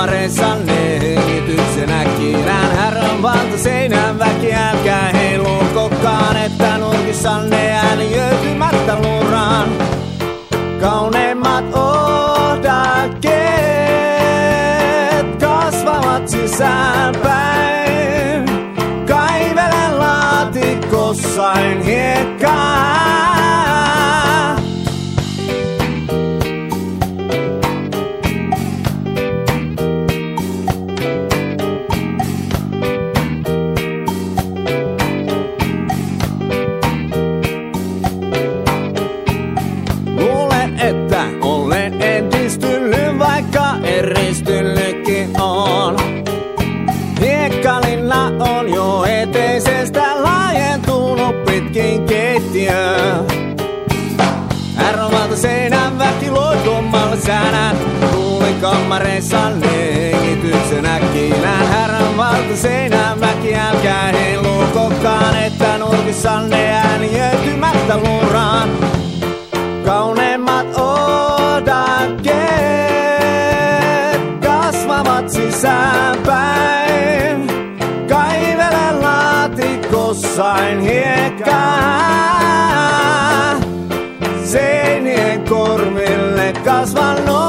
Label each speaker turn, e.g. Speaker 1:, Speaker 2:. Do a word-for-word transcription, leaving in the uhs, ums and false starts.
Speaker 1: kammareissa ne hengityksen äkkinään. Härän valta seinän väki, älkää heiluu kokkaan, että nurkissanne ääniöitymättä luraan. Kauneimmat ohdakkeet kasvavat sisäänpäin. Kaivelen laatikossain hiekkaa. Luulen, että olen edistynyt, vaikka eristynytkin on. Hiekkalinna on jo eteisestä laajentunut pitkin keittiöön. Härvalta seinän väki loikomalla sänät. Tuuli kammareissa ne hengityksen äkkinään. Härvalta seinän väki, älkää heiluu kokkaan, että nurkissanne ääniöitymättä luraan. Kauneimmat ohdakkeet kasvavat sisäänpäin. Kaivelen laatikossain hiekkaa. Seinien korville kasvan